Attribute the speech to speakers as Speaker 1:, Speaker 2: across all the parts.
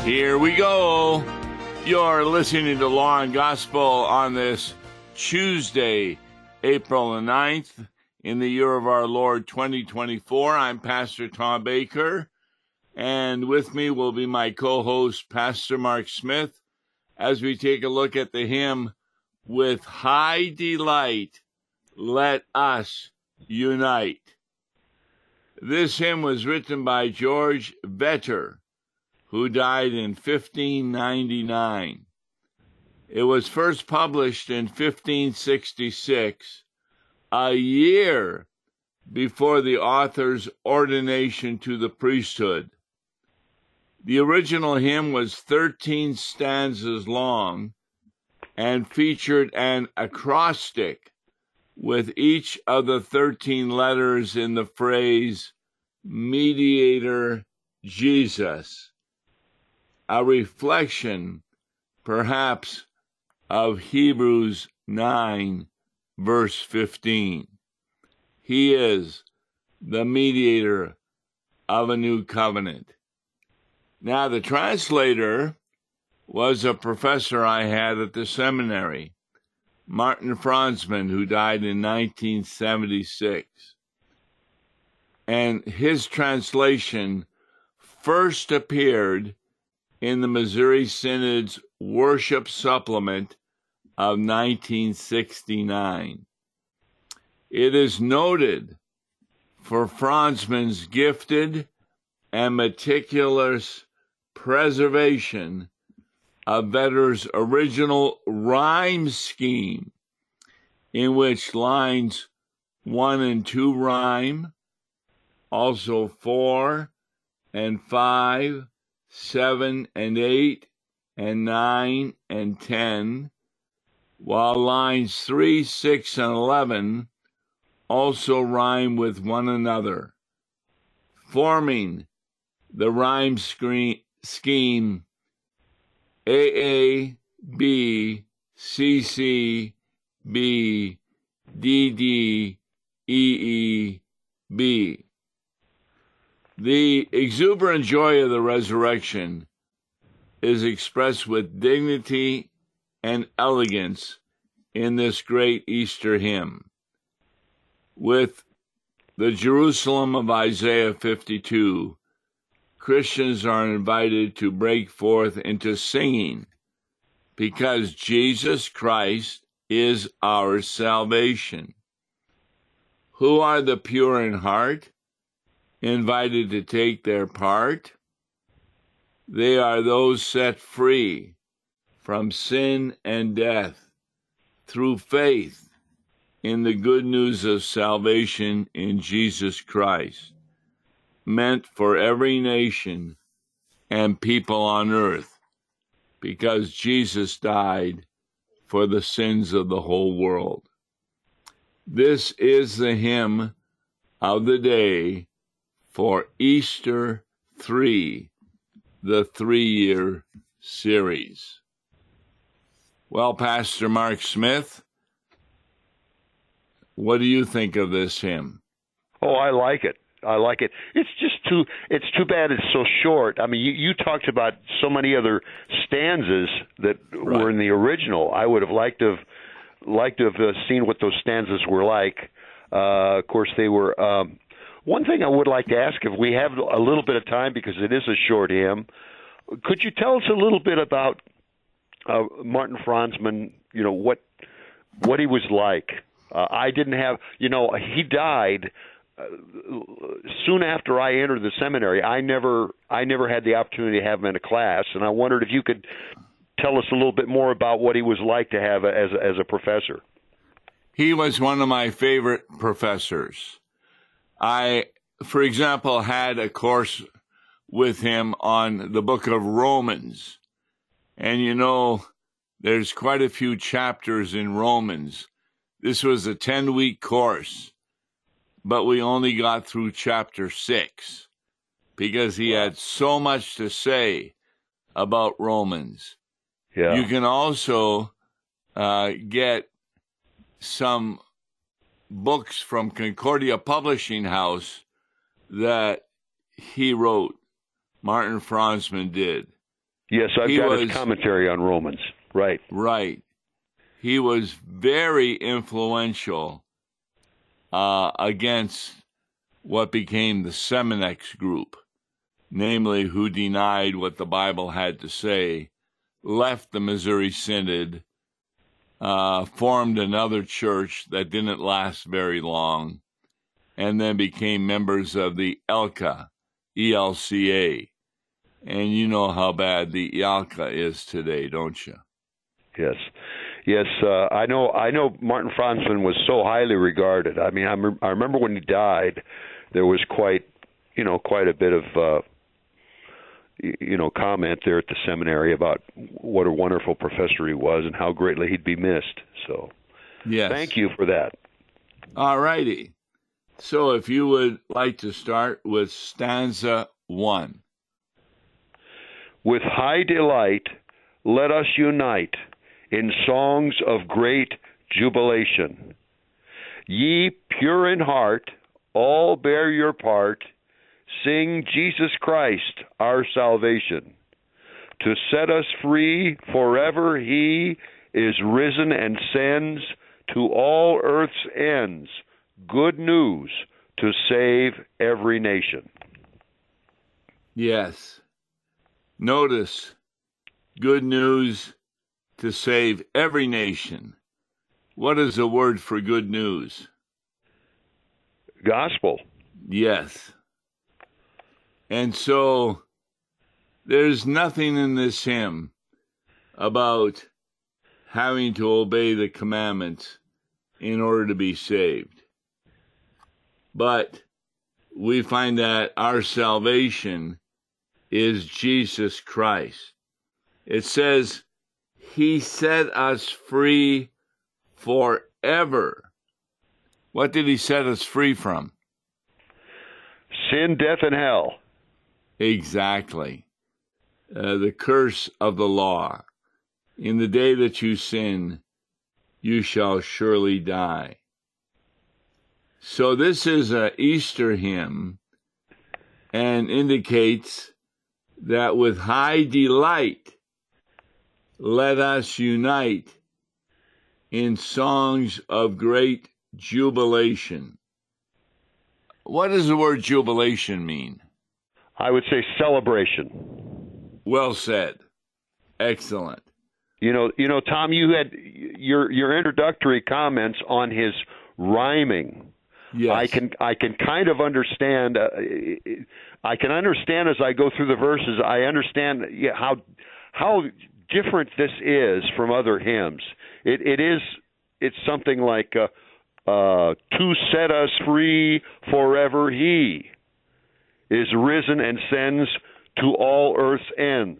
Speaker 1: Here we go. You're listening to Law and Gospel on this Tuesday, April the 9th, in the year of our Lord 2024. I'm Pastor Tom Baker, and with me will be my co-host, Pastor Mark Smith, as we take a look at the hymn, With High Delight, Let Us Unite. This hymn was written by George Vetter, who died in 1599. It was first published in 1566, a year before the author's ordination to the priesthood. The original hymn was 13 stanzas long and featured an acrostic with each of the 13 letters in the phrase, Mediator Jesus, a reflection, perhaps, of Hebrews 9, verse 15. He is the mediator of a new covenant. Now, the translator was a professor I had at the seminary, Martin Franzmann, who died in 1976. And his translation first appeared in the Missouri Synod's Worship Supplement of 1969. It is noted for Franzmann's gifted and meticulous preservation of Vetter's original rhyme scheme, in which lines 1 and 2 rhyme, also 4 and 5, 7 and 8, and 9 and 10, while lines 3, 6, and 11 also rhyme with one another, forming the rhyme scheme AA, B, CC, B, DD, EE, B. The exuberant joy of the resurrection is expressed with dignity and elegance in this great Easter hymn. With the Jerusalem of Isaiah 52, Christians are invited to break forth into singing because Jesus Christ is our salvation. Who are the pure in heart, invited to take their part? They are those set free from sin and death through faith in the good news of salvation in Jesus Christ, meant for every nation and people on earth, because Jesus died for the sins of the whole world. This is the hymn of the day for Easter 3, the 3-year series. Well, Pastor Mark Smith, what do you think of this hymn?
Speaker 2: Oh, I like it. It's too bad it's so short. I mean, you talked about so many other stanzas that were in the original. I would have liked to have seen what those stanzas were like. Of course, they were. One thing I would like to ask, if we have a little bit of time, because it is a short hymn, could you tell us a little bit about Martin Franzmann? You know, what he was like. I didn't have. He died soon after I entered the seminary. I never had the opportunity to have him in a class, and I wondered if you could tell us a little bit more about what he was like to have as a professor.
Speaker 1: He was one of my favorite professors. I, for example, had a course with him on the book of Romans, and there's quite a few chapters in Romans. This was a 10-week course, but we only got through chapter 6 because he had so much to say about Romans.
Speaker 2: Yeah.
Speaker 1: You can also get some books from Concordia Publishing House that he wrote, Martin Franzmann did.
Speaker 2: Yes, I've got his commentary on Romans. Right.
Speaker 1: Right. He was very influential against what became the Seminex group, namely who denied what the Bible had to say, left the Missouri Synod, formed another church that didn't last very long, and then became members of the ELCA, ELCA. And you know how bad the ELCA is today, don't you?
Speaker 2: Yes. Yes, I know Martin Franzmann was so highly regarded. I mean, I remember when he died, there was quite a bit of comment there at the seminary about what a wonderful professor he was and how greatly he'd be missed. So,
Speaker 1: yes.
Speaker 2: Thank you for that.
Speaker 1: All righty. So if you would like to start with stanza 1.
Speaker 2: With high delight, let us unite in songs of great jubilation. Ye pure in heart, all bear your part, sing Jesus Christ, our salvation. To set us free forever he is risen and sends to all earth's ends good news to save every nation.
Speaker 1: Yes. Notice, good news to save every nation. What is the word for good news?
Speaker 2: Gospel.
Speaker 1: Yes. And so there's nothing in this hymn about having to obey the commandments in order to be saved. But we find that our salvation is Jesus Christ. It says, he set us free forever. What did he set us free from?
Speaker 2: Sin, death, and hell.
Speaker 1: Exactly. The curse of the law. In the day that you sin, you shall surely die. So this is an Easter hymn and indicates that with high delight, let us unite in songs of great jubilation. What does the word jubilation mean?
Speaker 2: I would say celebration.
Speaker 1: Well said. Excellent.
Speaker 2: You know, Tom, you had your introductory comments on his rhyming.
Speaker 1: Yes.
Speaker 2: I can kind of understand. I can understand as I go through the verses. I understand how different this is from other hymns. It's something like to set us free forever he is risen and sends to all earth's ends.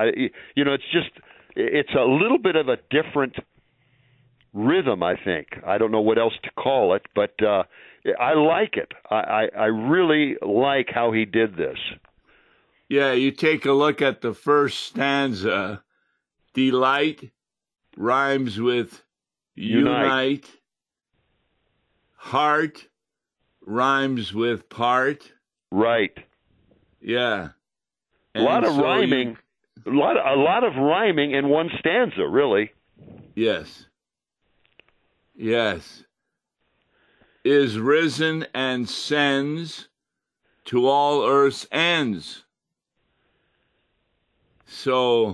Speaker 2: It's a little bit of a different rhythm, I think. I don't know what else to call it, but I like it. I really like how he did this.
Speaker 1: Yeah, you take a look at the first stanza. Delight rhymes with unite. Heart rhymes with part.
Speaker 2: Right.
Speaker 1: Yeah.
Speaker 2: A lot of rhyming. A lot of rhyming in one stanza, really.
Speaker 1: Yes. Yes. Is risen and sends to all earth's ends. So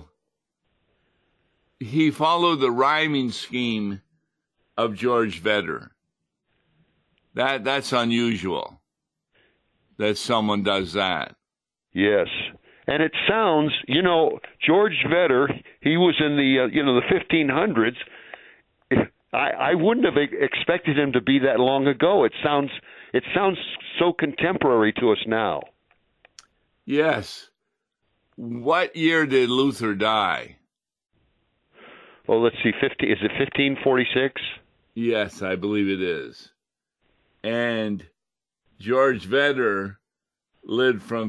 Speaker 1: he followed the rhyming scheme of George Vedder. That's unusual that someone does that.
Speaker 2: Yes. And it sounds, George Vedder, he was in the 1500s. I wouldn't have expected him to be that long ago. It sounds so contemporary to us now.
Speaker 1: Yes. What year did Luther die?
Speaker 2: Well, let's see. Is it 1546?
Speaker 1: Yes, I believe it is. And George Vedder lived from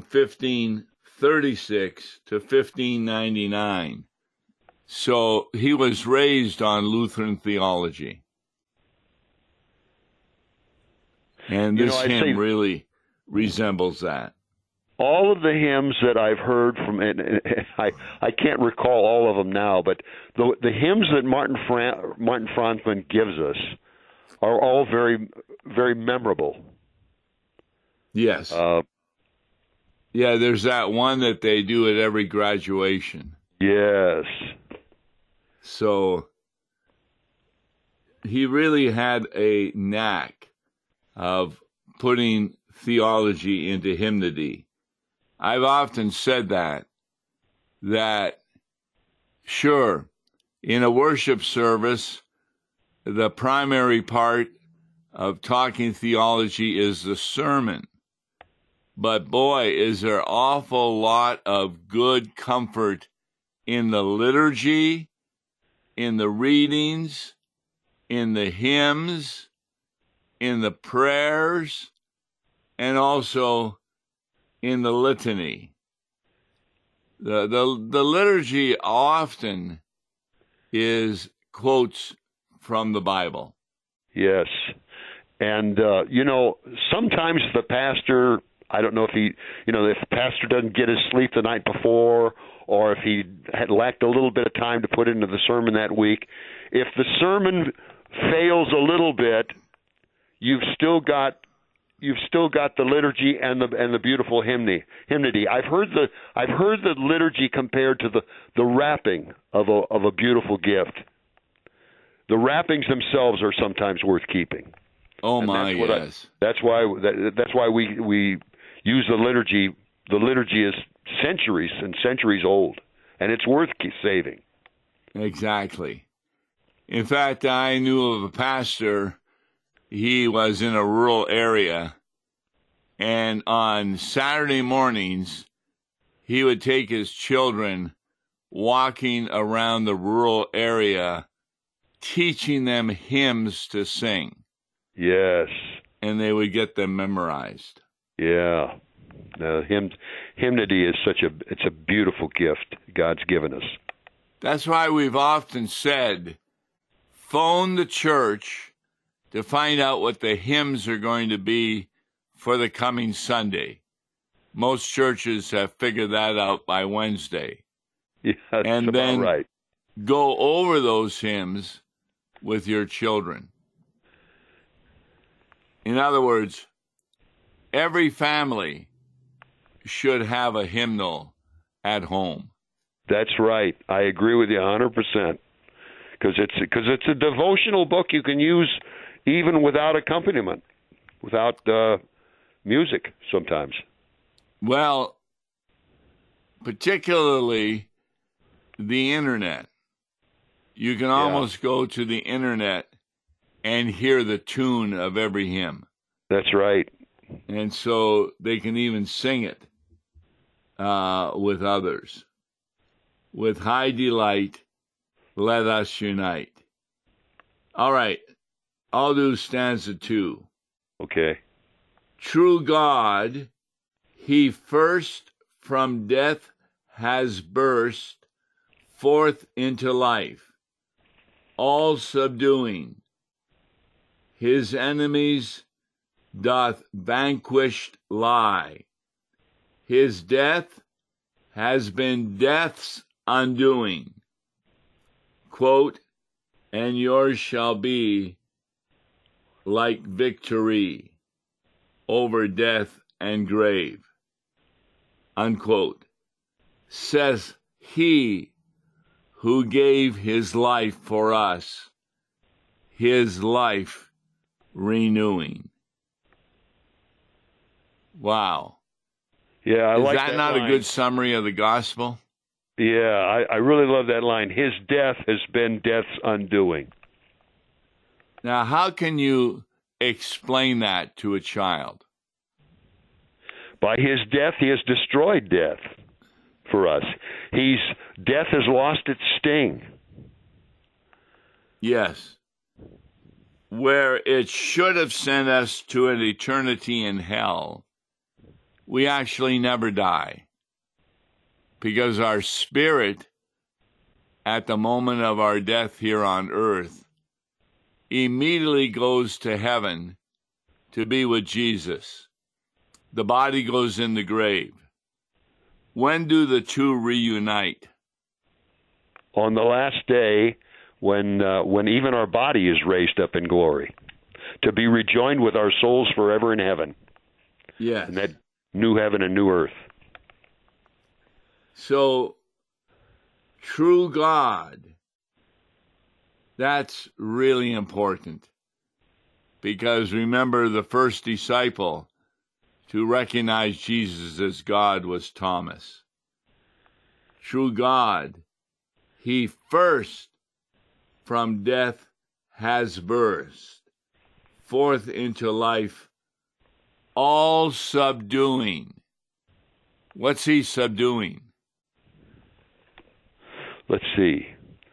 Speaker 1: 1536 to 1599. So he was raised on Lutheran theology. And this hymn really resembles that.
Speaker 2: all of the hymns that I've heard from, and I can't recall all of them now, but the hymns that Martin Franzmann gives us are all very, very memorable.
Speaker 1: Yes. Yeah, there's that one that they do at every graduation.
Speaker 2: Yes.
Speaker 1: So he really had a knack of putting theology into hymnody. I've often said that sure, in a worship service, the primary part of talking theology is the sermon. But boy, is there an awful lot of good comfort in the liturgy, in the readings, in the hymns, in the prayers, and also in the litany. The liturgy often is quotes from the Bible.
Speaker 2: Yes. And, sometimes the pastor, I don't know if if the pastor doesn't get his sleep the night before, or if he had lacked a little bit of time to put into the sermon that week, if the sermon fails a little bit, you've still got the liturgy and the beautiful hymnody. I've heard the liturgy compared to the wrapping of a beautiful gift. The wrappings themselves are sometimes worth keeping.
Speaker 1: Oh my, yes.
Speaker 2: That's why we use the liturgy. The liturgy is centuries and centuries old, and it's worth saving.
Speaker 1: Exactly. In fact, I knew of a pastor. He was in a rural area, and on Saturday mornings, he would take his children walking around the rural area, teaching them hymns to sing.
Speaker 2: Yes.
Speaker 1: And they would get them memorized.
Speaker 2: Yeah. Hymnody is it's a beautiful gift God's given us.
Speaker 1: That's why we've often said, phone the church to find out what the hymns are going to be for the coming Sunday. Most churches have figured that out by Wednesday.
Speaker 2: Yeah, that's
Speaker 1: and
Speaker 2: about
Speaker 1: then
Speaker 2: right.
Speaker 1: Go over those hymns with your children. In other words, every family should have a hymnal at home.
Speaker 2: That's right. I agree with you 100%. Because it's a devotional book you can use even without accompaniment, without music sometimes.
Speaker 1: Well, particularly the internet. You can almost go to the internet and hear the tune of every hymn.
Speaker 2: That's right.
Speaker 1: And so they can even sing it with others. With high delight, let us unite. All right. I'll do stanza 2.
Speaker 2: Okay.
Speaker 1: True God, he first from death has burst forth into life, all subduing. His enemies doth vanquished lie. His death has been death's undoing. Quote, and yours shall be like victory over death and grave. Unquote. Says he who gave his life for us, his life renewing. Wow.
Speaker 2: Yeah, I like that.
Speaker 1: Is that not
Speaker 2: line.
Speaker 1: A good summary of the gospel?
Speaker 2: Yeah, I really love that line. His death has been death's undoing.
Speaker 1: Now, how can you explain that to a child?
Speaker 2: By his death, he has destroyed death for us. Death has lost its sting.
Speaker 1: Yes. Where it should have sent us to an eternity in hell, we actually never die. Because our spirit, at the moment of our death here on earth, immediately goes to heaven to be with Jesus. The body goes in the grave. When do the two reunite?
Speaker 2: On the last day, when even our body is raised up in glory, to be rejoined with our souls forever in heaven.
Speaker 1: Yes.
Speaker 2: In that new heaven and new earth.
Speaker 1: So, true God, that's really important. Because remember, the first disciple to recognize Jesus as God was Thomas. True God, he first from death has burst forth into life, all subduing. What's he subduing?
Speaker 2: Let's see.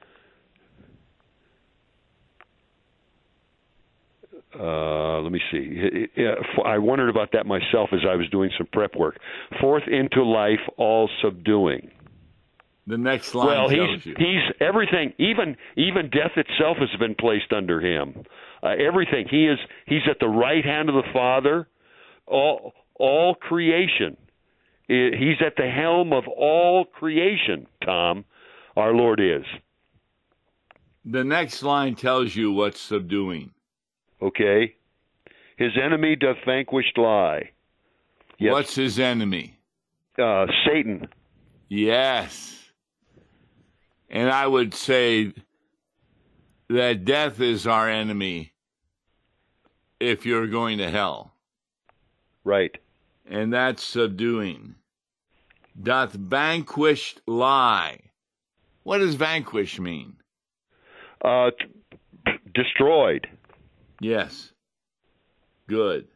Speaker 2: Let me see. I wondered about that myself as I was doing some prep work. Forth into life, all subduing.
Speaker 1: The next line tells you.
Speaker 2: He's everything. Even death itself has been placed under him. Everything. He's at the right hand of the Father. All creation. He's at the helm of all creation. Tom, our Lord is.
Speaker 1: The next line tells you what's subduing.
Speaker 2: Okay. His enemy doth vanquished lie. Yes.
Speaker 1: What's his enemy?
Speaker 2: Satan.
Speaker 1: Yes. And I would say that death is our enemy if you're going to hell.
Speaker 2: Right.
Speaker 1: And that's subduing. Doth vanquished lie. What does vanquish mean?
Speaker 2: Destroyed.
Speaker 1: Yes. Good.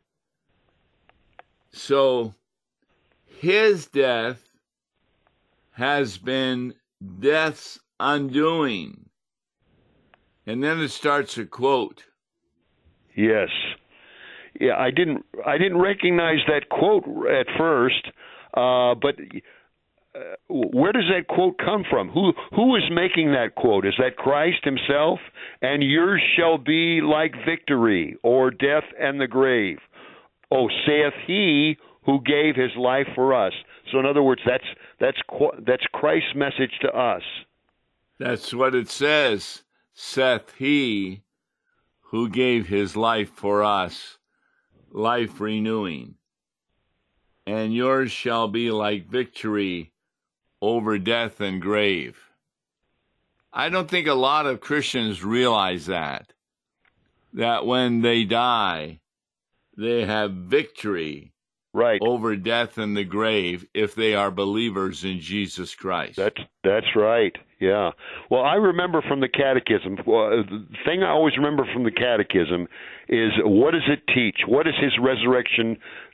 Speaker 1: So his death has been death's undoing. And then it starts a quote.
Speaker 2: Yes. Yeah, I didn't recognize that quote at first, but where does that quote come from? Who is making that quote? Is that Christ himself? And yours shall be like victory, or death and the grave. Oh, saith he who gave his life for us. So in other words, that's Christ's message to us.
Speaker 1: That's what it says. Saith he who gave his life for us, life renewing. And yours shall be like victory over death and grave. I don't think a lot of Christians realize that when they die, they have victory
Speaker 2: right
Speaker 1: over death and the grave if they are believers in Jesus Christ.
Speaker 2: That's right. Yeah. Well, I remember from the Catechism, the thing I always remember from the Catechism is, what does it teach? What does his resurrection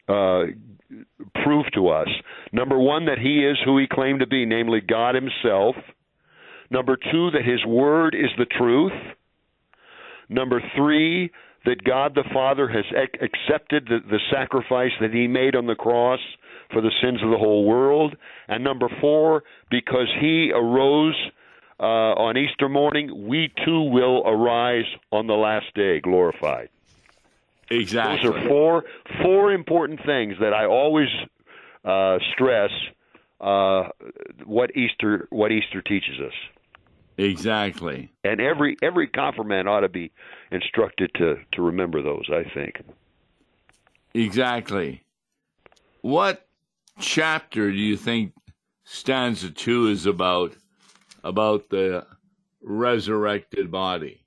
Speaker 2: prove to us? Number one, that he is who he claimed to be, namely God himself. Number two, that his word is the truth. Number three, that God the Father has accepted the sacrifice that he made on the cross for the sins of the whole world. And number four, because he arose on Easter morning, we too will arise on the last day glorified.
Speaker 1: Exactly.
Speaker 2: Those are four important things that I always stress what Easter teaches us.
Speaker 1: Exactly.
Speaker 2: And every confirmand ought to be instructed to remember those, I think.
Speaker 1: Exactly. What chapter do you think stanza 2 is about the resurrected body?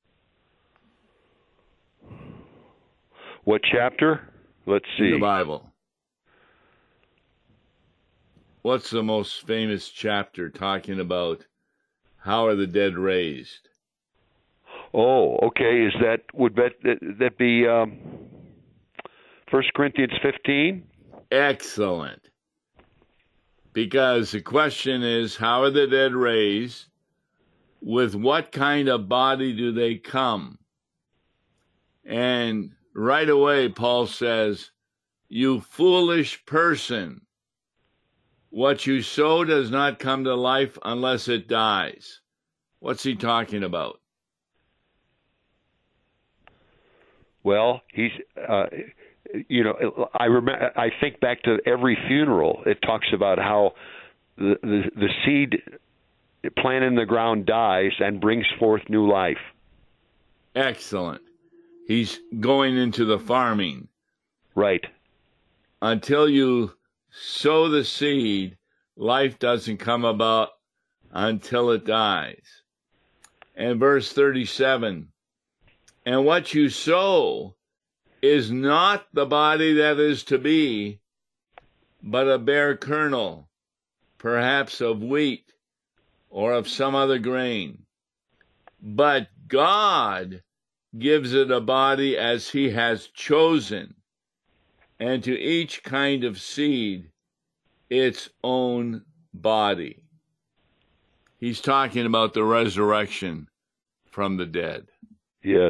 Speaker 2: What chapter? Let's see.
Speaker 1: In the Bible. What's the most famous chapter talking about how are the dead raised?
Speaker 2: Oh, okay. Would that be 1 Corinthians 15?
Speaker 1: Excellent. Because the question is, how are the dead raised? With what kind of body do they come? And right away, Paul says, you foolish person, what you sow does not come to life unless it dies. What's he talking about?
Speaker 2: Well, he's, I think back to every funeral. It talks about how the seed planted in the ground dies and brings forth new life.
Speaker 1: Excellent. He's going into the farming.
Speaker 2: Right.
Speaker 1: Until you sow the seed, life doesn't come about until it dies. And verse 37, and what you sow is not the body that is to be, but a bare kernel, perhaps of wheat or of some other grain. But God gives it a body as he has chosen, and to each kind of seed its own body. He's talking about the resurrection from the dead.
Speaker 2: Yes.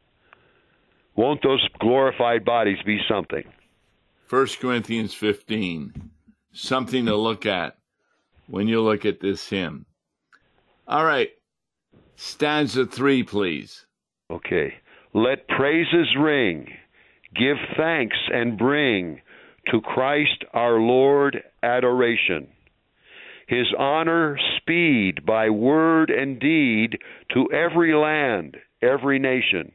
Speaker 2: Won't those glorified bodies be something?
Speaker 1: 1 Corinthians 15, something to look at when you look at this hymn. All right, stanza 3, please.
Speaker 2: Okay. Let praises ring, give thanks and bring to Christ our Lord adoration. His honor speed by word and deed to every land, every nation.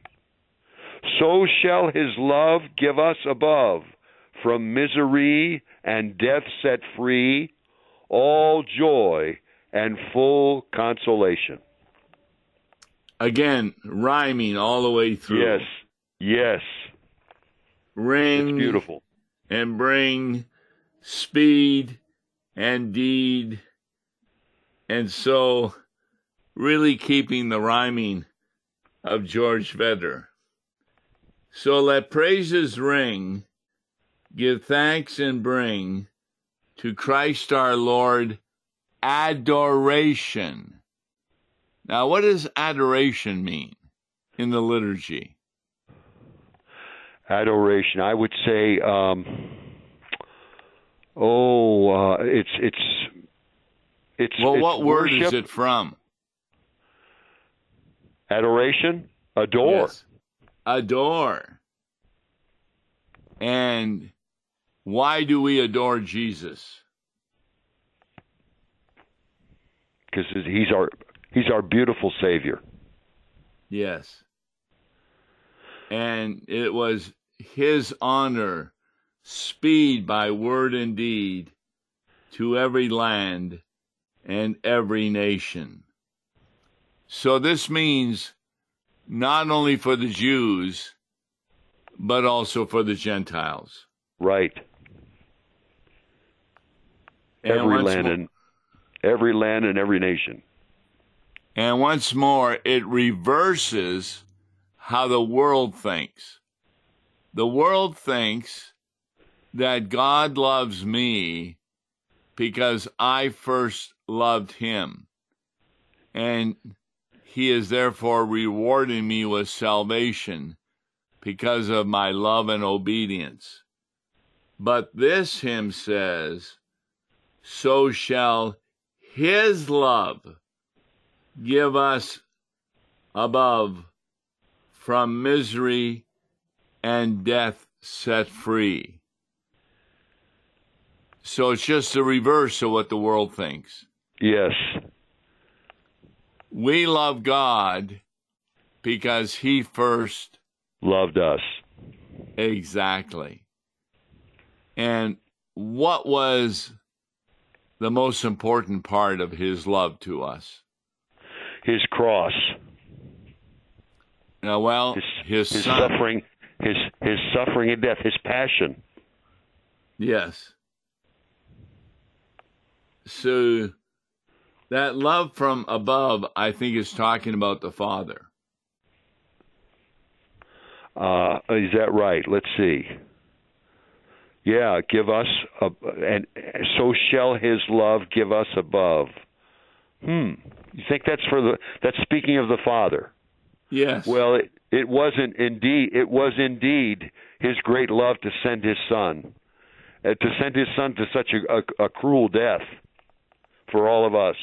Speaker 2: So shall his love give us above, from misery and death set free, all joy and full consolation.
Speaker 1: Again, rhyming all the way through.
Speaker 2: Yes, yes.
Speaker 1: Ring.
Speaker 2: It's beautiful.
Speaker 1: And bring, speed and deed. And so, really keeping the rhyming of George Vedder. So let praises ring, give thanks and bring to Christ our Lord adoration. Now, what does adoration mean in the liturgy?
Speaker 2: Adoration, I would say, it's
Speaker 1: well, what word
Speaker 2: worship.
Speaker 1: is it from?
Speaker 2: Adoration? Adore.
Speaker 1: Yes. Adore. And why do we adore Jesus?
Speaker 2: Because he's our beautiful Savior.
Speaker 1: Yes. And it was his honor, speed by word and deed, to every land and every nation. So this means not only for the Jews, but also for the Gentiles.
Speaker 2: Right. Every land and every nation.
Speaker 1: And once more, it reverses how the world thinks. The world thinks that God loves me because I first loved him, and he is therefore rewarding me with salvation because of my love and obedience. But this hymn says, so shall his love give us above, from misery and death set free. So it's just the reverse of what the world thinks.
Speaker 2: Yes.
Speaker 1: We love God because he first
Speaker 2: loved us.
Speaker 1: Exactly. And what was the most important part of his love to us?
Speaker 2: His cross.
Speaker 1: Now, well, his son.
Speaker 2: suffering, his suffering and death, his passion.
Speaker 1: Yes. So that love from above, I think, is talking about the Father.
Speaker 2: Is that right? Let's see. Yeah, give us, and so shall his love give us above. You think that's speaking of the Father?
Speaker 1: Yes.
Speaker 2: Well, it was indeed his great love to send his Son, to such a cruel death for all of us.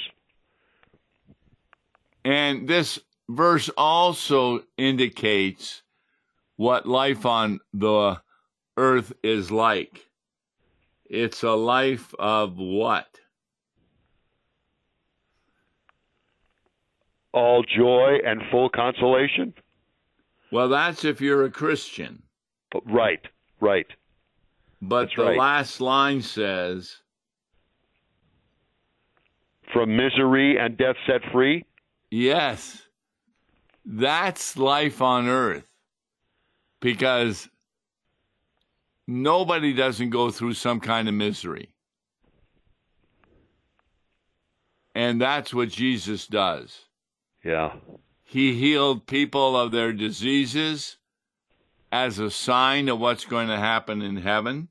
Speaker 1: And this verse also indicates what life on the earth is like. It's a life of what?
Speaker 2: all joy and full consolation?
Speaker 1: Well, that's if you're a Christian.
Speaker 2: Right.
Speaker 1: But
Speaker 2: that's
Speaker 1: the
Speaker 2: right.
Speaker 1: last line says,
Speaker 2: from misery and death set free?
Speaker 1: yes, that's life on earth. Because nobody doesn't go through some kind of misery. And that's what Jesus does.
Speaker 2: Yeah.
Speaker 1: He healed people of their diseases as a sign of what's going to happen in heaven.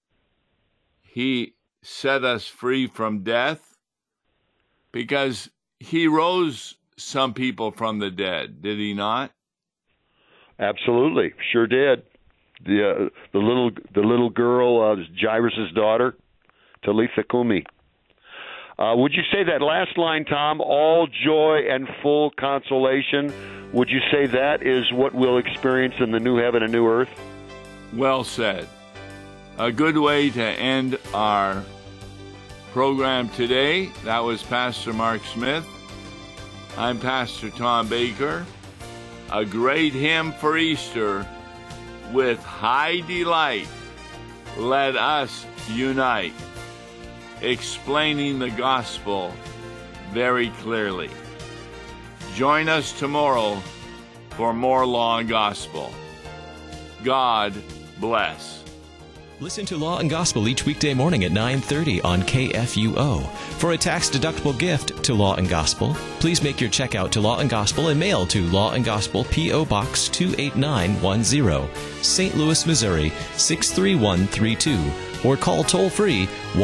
Speaker 1: He set us free from death because he rose some people from the dead, did he not?
Speaker 2: Absolutely, sure did. The little girl, Jairus' daughter, Talitha Kumi. Would you say that last line, Tom, all joy and full consolation, would you say that is what we'll experience in the new heaven and new earth?
Speaker 1: Well said. A good way to end our program today. That was Pastor Mark Smith. I'm Pastor Tom Baker. A great hymn for Easter. With high delight, let us unite, explaining the gospel very clearly. Join us tomorrow for more Law and Gospel. God bless.
Speaker 3: Listen to Law and Gospel each weekday morning at 9:30 on KFUO. For a tax-deductible gift to Law and Gospel, please make your check out to Law and Gospel and mail to Law and Gospel, P.O. Box 28910, St. Louis, Missouri 63132, or call toll-free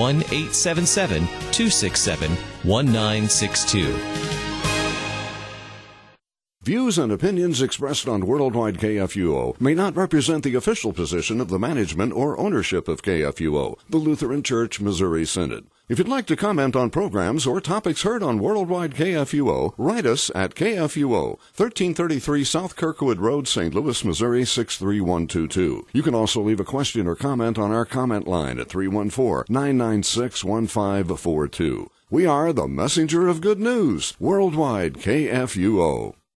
Speaker 3: 1-877-267-1962.
Speaker 4: Views and opinions expressed on Worldwide KFUO may not represent the official position of the management or ownership of KFUO, the Lutheran Church Missouri Synod. If you'd like to comment on programs or topics heard on Worldwide KFUO, write us at KFUO, 1333 South Kirkwood Road, St. Louis, Missouri 63122. You can also leave a question or comment on our comment line at 314-996-1542. We are the messenger of good news, Worldwide KFUO.